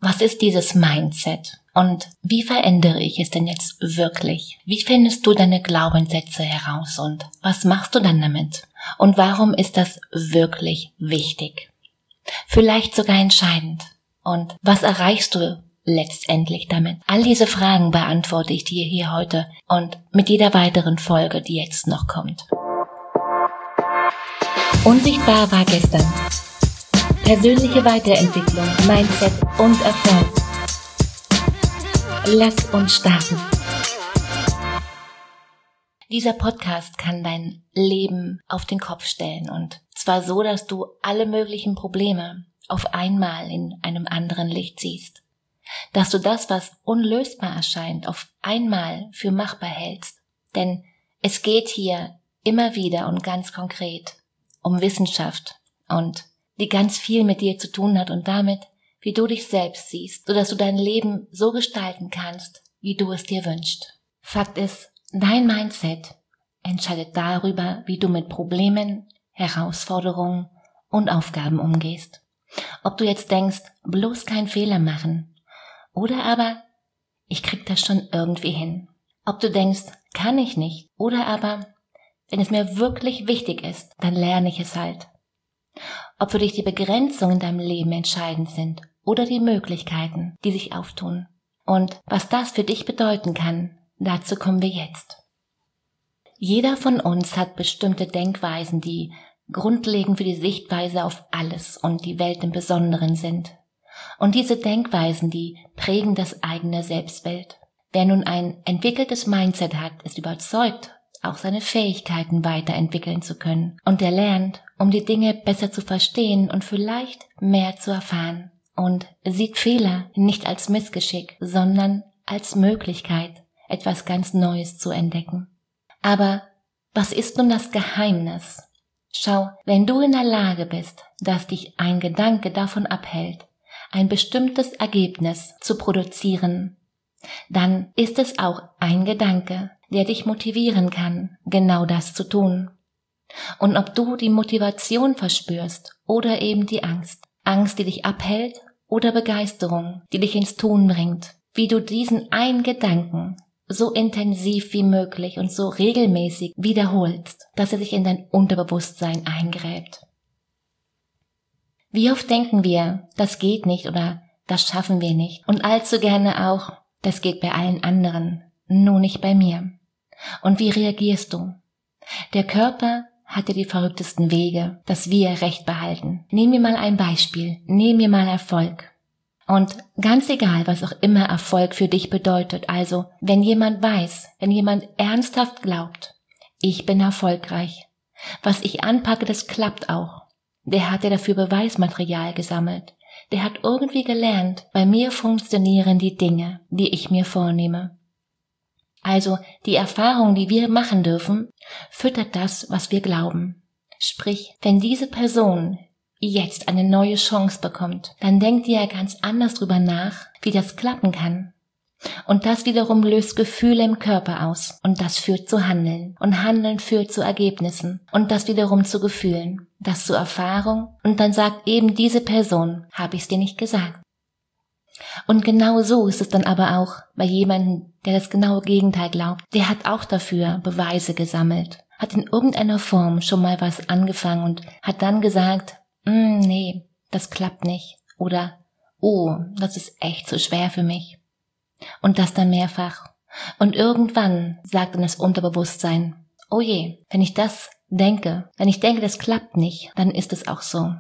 was ist dieses Mindset und wie verändere ich es denn jetzt wirklich? Wie findest du deine Glaubenssätze heraus und was machst du dann damit? Und warum ist das wirklich wichtig? Vielleicht sogar entscheidend. Und was erreichst du letztendlich damit? All diese Fragen beantworte ich dir hier heute und mit jeder weiteren Folge, die jetzt noch kommt. Unsichtbar war gestern. Persönliche Weiterentwicklung, Mindset und Erfolg. Lass uns starten. Dieser Podcast kann dein Leben auf den Kopf stellen und zwar so, dass du alle möglichen Probleme auf einmal in einem anderen Licht siehst. Dass du das, was unlösbar erscheint, auf einmal für machbar hältst. Denn es geht hier immer wieder und ganz konkret um Wissenschaft und die ganz viel mit dir zu tun hat und damit, wie du dich selbst siehst, sodass du dein Leben so gestalten kannst, wie du es dir wünschst. Fakt ist, dein Mindset entscheidet darüber, wie du mit Problemen, Herausforderungen und Aufgaben umgehst. Ob du jetzt denkst, bloß keinen Fehler machen, oder aber, ich krieg das schon irgendwie hin. Ob du denkst, kann ich nicht, oder aber, wenn es mir wirklich wichtig ist, dann lerne ich es halt. Ob für dich die Begrenzungen in deinem Leben entscheidend sind oder die Möglichkeiten, die sich auftun. Und was das für dich bedeuten kann, dazu kommen wir jetzt. Jeder von uns hat bestimmte Denkweisen, die grundlegend für die Sichtweise auf alles und die Welt im Besonderen sind. Und diese Denkweisen, die prägen das eigene Selbstbild. Wer nun ein entwickeltes Mindset hat, ist überzeugt, auch seine Fähigkeiten weiterentwickeln zu können. Und er lernt, um die Dinge besser zu verstehen und vielleicht mehr zu erfahren. Und sieht Fehler nicht als Missgeschick, sondern als Möglichkeit, etwas ganz Neues zu entdecken. Aber was ist nun das Geheimnis? Schau, wenn du in der Lage bist, dass dich ein Gedanke davon abhält, ein bestimmtes Ergebnis zu produzieren, dann ist es auch ein Gedanke, der dich motivieren kann, genau das zu tun. Und ob du die Motivation verspürst oder eben die Angst, die dich abhält oder Begeisterung, die dich ins Tun bringt, wie du diesen einen Gedanken so intensiv wie möglich und so regelmäßig wiederholst, dass er sich in dein Unterbewusstsein eingräbt. Wie oft denken wir, das geht nicht oder das schaffen wir nicht und allzu gerne auch, das geht bei allen anderen, nur nicht bei mir. Und wie reagierst du? Der Körper hat ja die verrücktesten Wege, dass wir Recht behalten. Nehmen wir mal ein Beispiel, nehmen wir mal Erfolg. Und ganz egal, was auch immer Erfolg für dich bedeutet, also wenn jemand weiß, wenn jemand ernsthaft glaubt, ich bin erfolgreich, was ich anpacke, das klappt auch. Der hat ja dafür Beweismaterial gesammelt. Der hat irgendwie gelernt, bei mir funktionieren die Dinge, die ich mir vornehme. Also die Erfahrung, die wir machen dürfen, füttert das, was wir glauben. Sprich, wenn diese Person jetzt eine neue Chance bekommt, dann denkt ihr ja ganz anders drüber nach, wie das klappen kann. Und das wiederum löst Gefühle im Körper aus und das führt zu Handeln und Handeln führt zu Ergebnissen und das wiederum zu Gefühlen, das zu Erfahrung und dann sagt eben diese Person, habe ich's dir nicht gesagt. Und genau so ist es dann aber auch bei jemandem, der das genaue Gegenteil glaubt. Der hat auch dafür Beweise gesammelt, hat in irgendeiner Form schon mal was angefangen und hat dann gesagt, nee, das klappt nicht oder oh, das ist echt zu schwer für mich. Und das dann mehrfach. Und irgendwann sagt dann das Unterbewusstsein, oh je, wenn ich das denke, wenn ich denke, das klappt nicht, dann ist es auch so.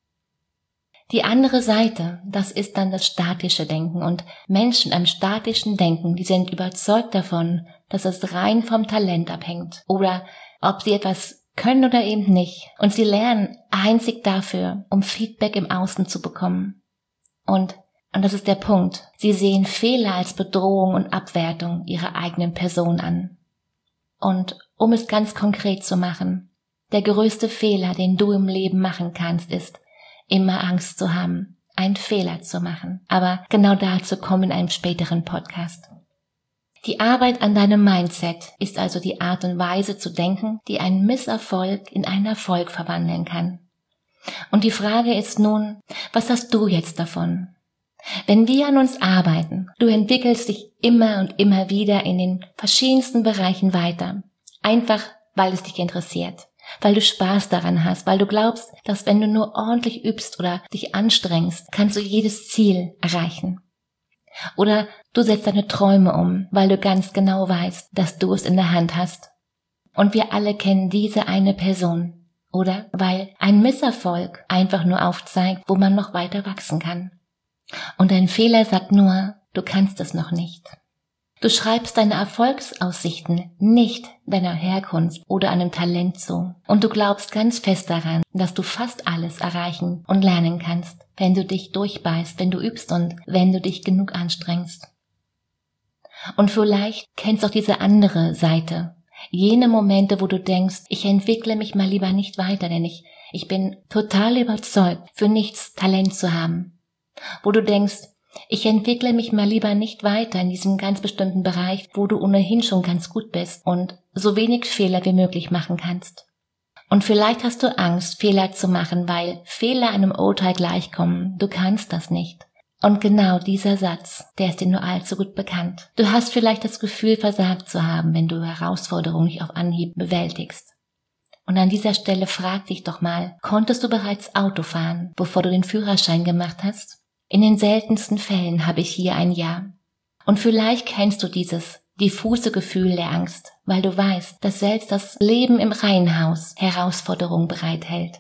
Die andere Seite, das ist dann das statische Denken und Menschen am statischen Denken, die sind überzeugt davon, dass es rein vom Talent abhängt oder ob sie etwas können oder eben nicht und sie lernen einzig dafür, um Feedback im Außen zu bekommen. Und das ist der Punkt, sie sehen Fehler als Bedrohung und Abwertung ihrer eigenen Person an. Und um es ganz konkret zu machen, der größte Fehler, den du im Leben machen kannst, ist, immer Angst zu haben, einen Fehler zu machen. Aber genau dazu kommen in einem späteren Podcast. Die Arbeit an deinem Mindset ist also die Art und Weise zu denken, die einen Misserfolg in einen Erfolg verwandeln kann. Und die Frage ist nun, was hast du jetzt davon? Wenn wir an uns arbeiten, du entwickelst dich immer und immer wieder in den verschiedensten Bereichen weiter. Einfach, weil es dich interessiert, weil du Spaß daran hast, weil du glaubst, dass wenn du nur ordentlich übst oder dich anstrengst, kannst du jedes Ziel erreichen. Oder du setzt deine Träume um, weil du ganz genau weißt, dass du es in der Hand hast. Und wir alle kennen diese eine Person. Oder weil ein Misserfolg einfach nur aufzeigt, wo man noch weiter wachsen kann. Und ein Fehler sagt nur, du kannst es noch nicht. Du schreibst deine Erfolgsaussichten nicht deiner Herkunft oder einem Talent zu. Und du glaubst ganz fest daran, dass du fast alles erreichen und lernen kannst, wenn du dich durchbeißt, wenn du übst und wenn du dich genug anstrengst. Und vielleicht kennst du auch diese andere Seite. Jene Momente, wo du denkst, ich entwickle mich mal lieber nicht weiter, denn ich bin total überzeugt, für nichts Talent zu haben. Wo du denkst, ich entwickle mich mal lieber nicht weiter in diesem ganz bestimmten Bereich, wo du ohnehin schon ganz gut bist und so wenig Fehler wie möglich machen kannst. Und vielleicht hast du Angst, Fehler zu machen, weil Fehler einem Urteil gleichkommen. Du kannst das nicht. Und genau dieser Satz, der ist dir nur allzu gut bekannt. Du hast vielleicht das Gefühl, versagt zu haben, wenn du Herausforderungen nicht auf Anhieb bewältigst. Und an dieser Stelle frag dich doch mal, konntest du bereits Auto fahren, bevor du den Führerschein gemacht hast? In den seltensten Fällen habe ich hier ein Ja. Und vielleicht kennst du dieses diffuse Gefühl der Angst, weil du weißt, dass selbst das Leben im Reihenhaus Herausforderungen bereithält.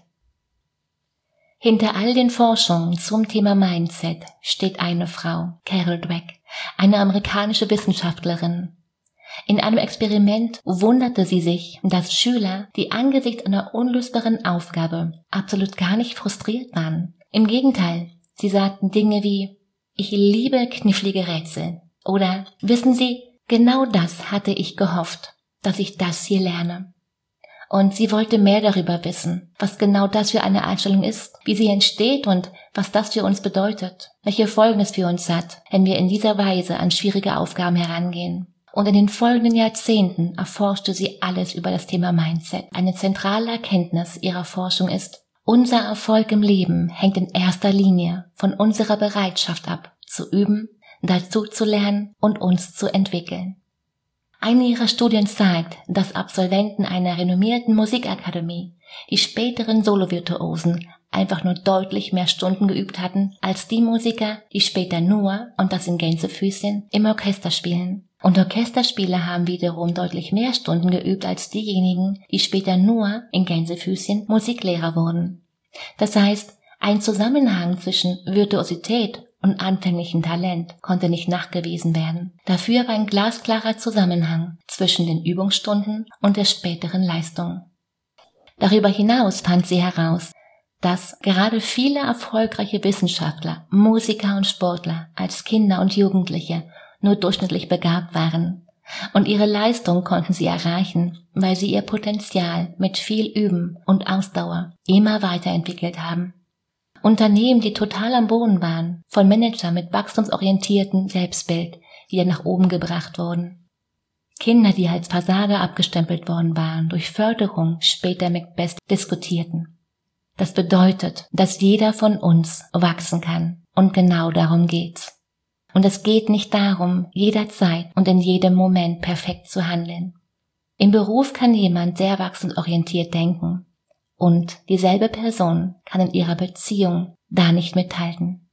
Hinter all den Forschungen zum Thema Mindset steht eine Frau, Carol Dweck, eine amerikanische Wissenschaftlerin. In einem Experiment wunderte sie sich, dass Schüler, die angesichts einer unlösbaren Aufgabe absolut gar nicht frustriert waren. Im Gegenteil, sie sagten Dinge wie, ich liebe knifflige Rätsel oder, wissen Sie, genau das hatte ich gehofft, dass ich das hier lerne. Und sie wollte mehr darüber wissen, was genau das für eine Einstellung ist, wie sie entsteht und was das für uns bedeutet, welche Folgen es für uns hat, wenn wir in dieser Weise an schwierige Aufgaben herangehen. Und in den folgenden Jahrzehnten erforschte sie alles über das Thema Mindset. Eine zentrale Erkenntnis ihrer Forschung ist, unser Erfolg im Leben hängt in erster Linie von unserer Bereitschaft ab, zu üben, dazu zu lernen und uns zu entwickeln. Eine ihrer Studien zeigt, dass Absolventen einer renommierten Musikakademie, die späteren Solovirtuosen, einfach nur deutlich mehr Stunden geübt hatten als die Musiker, die später nur, und das in Gänsefüßchen, im Orchester spielen. Und Orchesterspieler haben wiederum deutlich mehr Stunden geübt als diejenigen, die später nur, in Gänsefüßchen, Musiklehrer wurden. Das heißt, ein Zusammenhang zwischen Virtuosität und anfänglichem Talent konnte nicht nachgewiesen werden. Dafür war ein glasklarer Zusammenhang zwischen den Übungsstunden und der späteren Leistung. Darüber hinaus fand sie heraus, dass gerade viele erfolgreiche Wissenschaftler, Musiker und Sportler als Kinder und Jugendliche nur durchschnittlich begabt waren. Und ihre Leistung konnten sie erreichen, weil sie ihr Potenzial mit viel Üben und Ausdauer immer weiterentwickelt haben. Unternehmen, die total am Boden waren, von Managern mit wachstumsorientiertem Selbstbild, die dann nach oben gebracht wurden. Kinder, die als Versager abgestempelt worden waren, durch Förderung später Macbeth diskutierten. Das bedeutet, dass jeder von uns wachsen kann. Und genau darum geht's. Und es geht nicht darum, jederzeit und in jedem Moment perfekt zu handeln. Im Beruf kann jemand sehr wachstumsorientiert denken. Und dieselbe Person kann in ihrer Beziehung da nicht mithalten.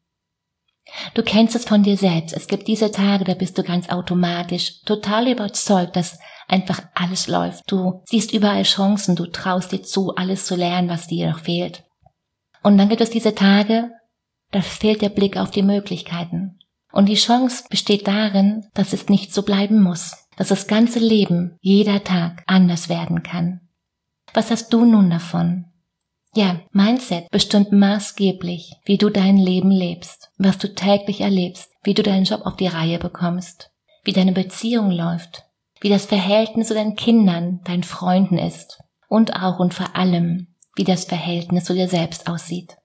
Du kennst es von dir selbst. Es gibt diese Tage, da bist du ganz automatisch total überzeugt, dass einfach alles läuft. Du siehst überall Chancen, du traust dir zu, alles zu lernen, was dir noch fehlt. Und dann gibt es diese Tage, da fehlt der Blick auf die Möglichkeiten. Und die Chance besteht darin, dass es nicht so bleiben muss, dass das ganze Leben, jeder Tag anders werden kann. Was hast du nun davon? Ja, Mindset bestimmt maßgeblich, wie du dein Leben lebst, was du täglich erlebst, wie du deinen Job auf die Reihe bekommst, wie deine Beziehung läuft, wie das Verhältnis zu deinen Kindern, deinen Freunden ist und auch und vor allem, wie das Verhältnis zu dir selbst aussieht.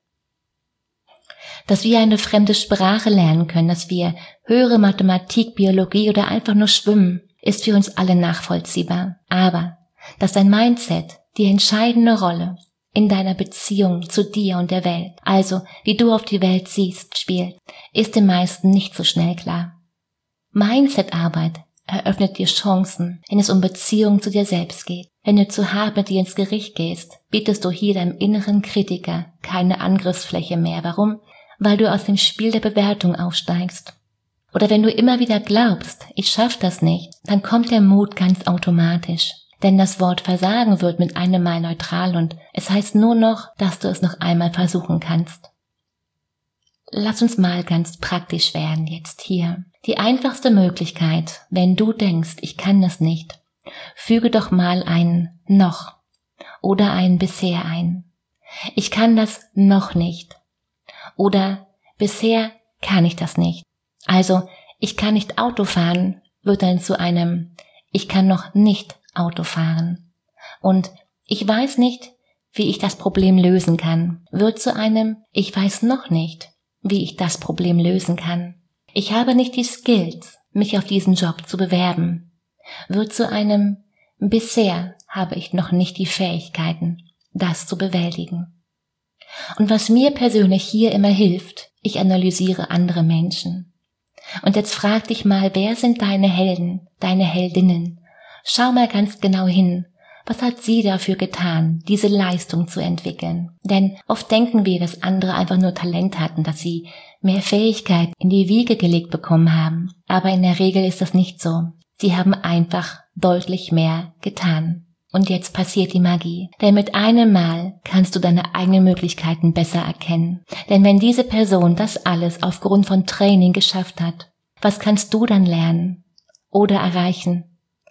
Dass wir eine fremde Sprache lernen können, dass wir höhere Mathematik, Biologie oder einfach nur schwimmen, ist für uns alle nachvollziehbar. Aber dass dein Mindset die entscheidende Rolle in deiner Beziehung zu dir und der Welt, also wie du auf die Welt siehst, spielt, ist den meisten nicht so schnell klar. Mindset-Arbeit eröffnet dir Chancen, wenn es um Beziehung zu dir selbst geht. Wenn du zu hart mit dir ins Gericht gehst, bietest du hier deinem inneren Kritiker keine Angriffsfläche mehr. Warum? Weil du aus dem Spiel der Bewertung aufsteigst. Oder wenn du immer wieder glaubst, ich schaff das nicht, dann kommt der Mut ganz automatisch. Denn das Wort Versagen wird mit einem Mal neutral und es heißt nur noch, dass du es noch einmal versuchen kannst. Lass uns mal ganz praktisch werden jetzt hier. Die einfachste Möglichkeit, wenn du denkst, ich kann das nicht, füge doch mal ein noch oder ein bisher ein. Ich kann das noch nicht oder bisher kann ich das nicht. Also, ich kann nicht Auto fahren, wird dann zu einem ich kann noch nicht Auto fahren. Und ich weiß nicht, wie ich das Problem lösen kann, wird zu einem ich weiß noch nicht, wie ich das Problem lösen kann. Ich habe nicht die Skills, mich auf diesen Job zu bewerben, wird zu einem bisher habe ich noch nicht die Fähigkeiten, das zu bewältigen. Und was mir persönlich hier immer hilft, ich analysiere andere Menschen. Und jetzt frag dich mal, wer sind deine Helden, deine Heldinnen? Schau mal ganz genau hin, was hat sie dafür getan, diese Leistung zu entwickeln? Denn oft denken wir, dass andere einfach nur Talent hatten, dass sie mehr Fähigkeit in die Wiege gelegt bekommen haben. Aber in der Regel ist das nicht so. Sie haben einfach deutlich mehr getan. Und jetzt passiert die Magie. Denn mit einem Mal kannst du deine eigenen Möglichkeiten besser erkennen. Denn wenn diese Person das alles aufgrund von Training geschafft hat, was kannst du dann lernen oder erreichen?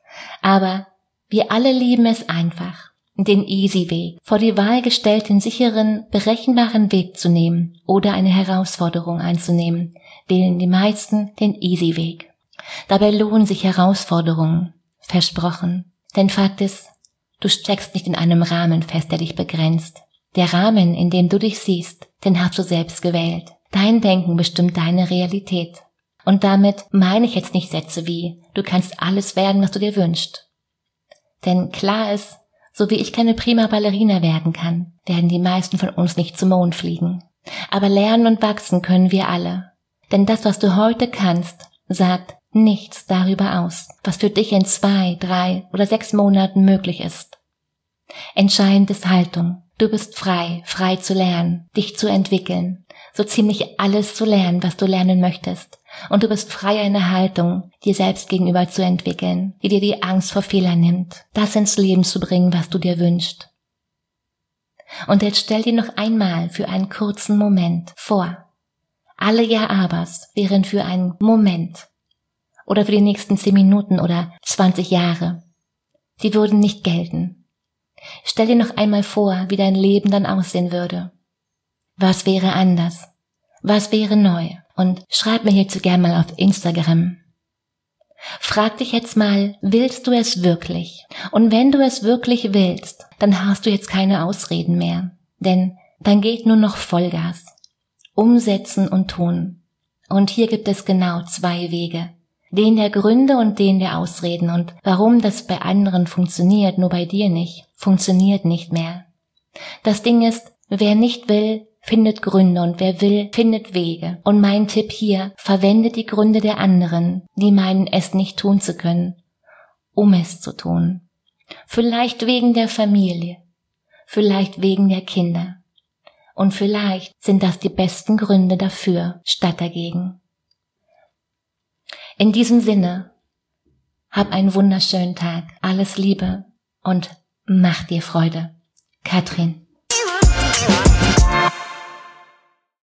Aber wir alle lieben es einfach, den Easy Weg, vor die Wahl gestellten, sicheren, berechenbaren Weg zu nehmen oder eine Herausforderung anzunehmen, wählen die meisten den Easy Weg. Dabei lohnen sich Herausforderungen, versprochen. Denn Fakt ist, du steckst nicht in einem Rahmen fest, der dich begrenzt. Der Rahmen, in dem du dich siehst, den hast du selbst gewählt. Dein Denken bestimmt deine Realität. Und damit meine ich jetzt nicht Sätze wie, du kannst alles werden, was du dir wünschst. Denn klar ist, so wie ich keine prima Ballerina werden kann, werden die meisten von uns nicht zum Mond fliegen. Aber lernen und wachsen können wir alle. Denn das, was du heute kannst, sagt nichts darüber aus, was für dich in 2, 3 oder 6 Monaten möglich ist. Entscheidend ist Haltung. Du bist frei, frei zu lernen, dich zu entwickeln, so ziemlich alles zu lernen, was du lernen möchtest. Und du bist frei, eine Haltung dir selbst gegenüber zu entwickeln, die dir die Angst vor Fehlern nimmt, das ins Leben zu bringen, was du dir wünschst. Und jetzt stell dir noch einmal für einen kurzen Moment vor, alle Ja-Abers wären für einen Moment oder für die nächsten 10 Minuten oder 20 Jahre. Sie würden nicht gelten. Stell dir noch einmal vor, wie dein Leben dann aussehen würde. Was wäre anders? Was wäre neu? Und schreib mir hierzu gerne mal auf Instagram. Frag dich jetzt mal, willst du es wirklich? Und wenn du es wirklich willst, dann hast du jetzt keine Ausreden mehr. Denn dann geht nur noch Vollgas. Umsetzen und tun. Und hier gibt es genau 2 Wege. Den der Gründe und den der Ausreden. Und warum das bei anderen funktioniert, nur bei dir nicht, funktioniert nicht mehr. Das Ding ist, wer nicht will, findet Gründe und wer will, findet Wege. Und mein Tipp hier, verwende die Gründe der anderen, die meinen, es nicht tun zu können, um es zu tun. Vielleicht wegen der Familie, vielleicht wegen der Kinder. Und vielleicht sind das die besten Gründe dafür, statt dagegen. In diesem Sinne, hab einen wunderschönen Tag, alles Liebe und mach dir Freude. Katrin.